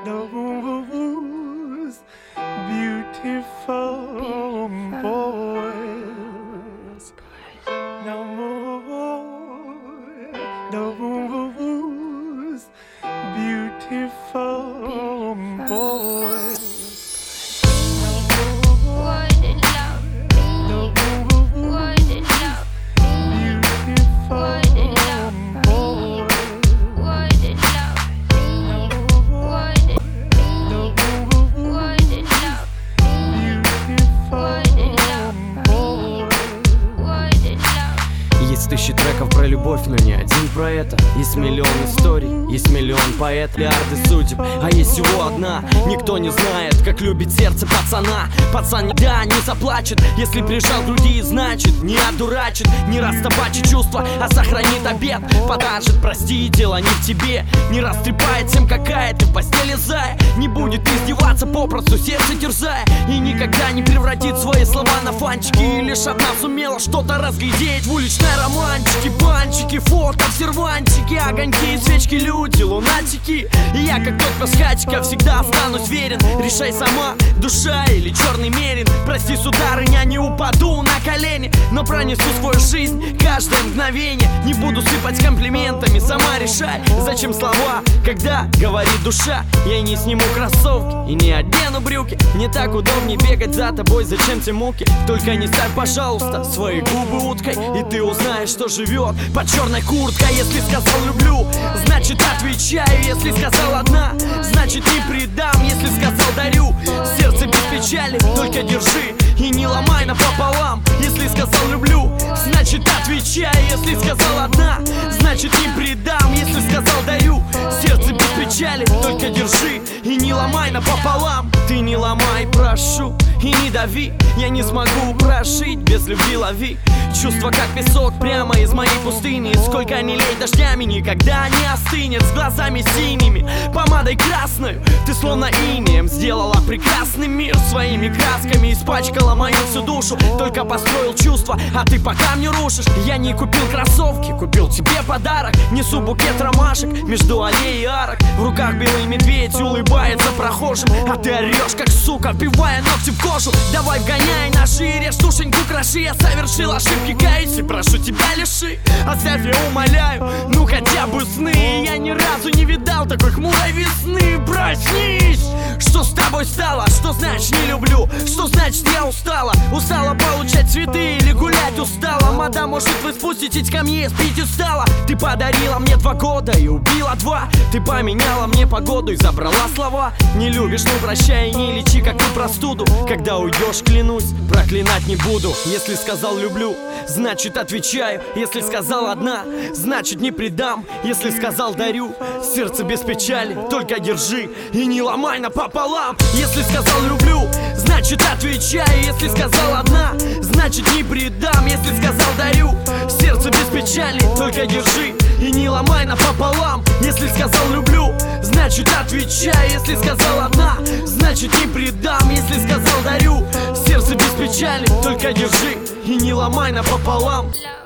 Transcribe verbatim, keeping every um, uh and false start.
those beautiful boys. No more those beautiful boys. Есть тысячи треков про любовь, но не один про это. Есть миллион историй, есть миллион поэт, миллиарды судеб, а есть всего одна. Никто не знает, как любит сердце пацана. Пацан никогда не заплачет, если прижал к груди, значит не одурачит, не растопачит чувства, а сохранит обет. Подажет, прости, дело не в тебе. Не растрепает всем, какая ты в постели зая. Не будет издеваться, попросту сердце терзая. И никогда не превратит свои слова на фанчики. И лишь одна сумела что-то разглядеть в уличной романтики, банчики, фото в сервантике, огоньки, свечки, люди, лунатики. И я, как тот пес хатика, всегда останусь верен. Решай сама, душа или черный мерин. Прости, сударыня, не упаду на колени, но пронесу свою жизнь каждое мгновение. Не буду сыпать комплиментами, сама решай, зачем слова, когда говорит душа. Я не сниму кроссовки и не одену брюки. Не так удобнее бегать за тобой, зачем те муки? Только не ставь, пожалуйста, свои губы уткой, и ты узнаешь, что живет под черной курткой. Если сказал люблю, значит отвечаю. Если сказал одна, значит не предам. Если сказал дарю, сердце без печали, только держи и не ломай напополам. Если сказал люблю, значит отвечаю. Если сказал одна, значит не предам. Если сказал дарю, сердце без печали, только держи и не ломай напополам. Ты не ломай, прошу, и не дави. Я не смогу прожить без любви, лови. Чувства как песок прямо из моей пустыни. Сколько ни лей дождями, никогда не остынет. С глазами синими, помадой красной. Ты словно инеем сделала прекрасный мир. Своими красками испачкала мою всю душу. Только построил чувства, а ты по камню рушишь. Я не купил кроссовки, купил тебе подарок. Несу букет ромашек между аллей и арок. В руках белый медведь улыбается прохожим, а ты орешь как сука, вбивая ногти в кожу. Давай вгоняй ножи, режь душеньку, кроши. Я совершил ошибки, каюсь и прошу тебя лиши. Оставь, я умоляю, ну хотя бы сны. Я ни разу не видал такой хмурой весны. Проснись! Что с тобой стало? Что значит не люблю? Что значит я устала? Устала получать цветы или гулять устала? Мадам, может вы спуститесь ко мне, спить устала? Ты подарила мне два года и убила два. Ты поменяла мне погоду и забрала слова. Не любишь, ну прощай и не лечи как ты простуду. Когда уйдешь, клянусь, проклинать не буду. Если сказал люблю, значит отвечаю. Если сказал одна, значит не предам. Если сказал дарю, сердце без печали, только держи и не ломай напополам. Если сказал люблю, значит отвечаю. Если сказал одна, значит не предам. Если сказал дарю, сердце без печали, только держи и не ломай напополам. Если сказал люблю, значит отвечаю. Если сказал одна, значит не предам. Если сказал дарю, сердце без печали, только держи и не ломай напополам.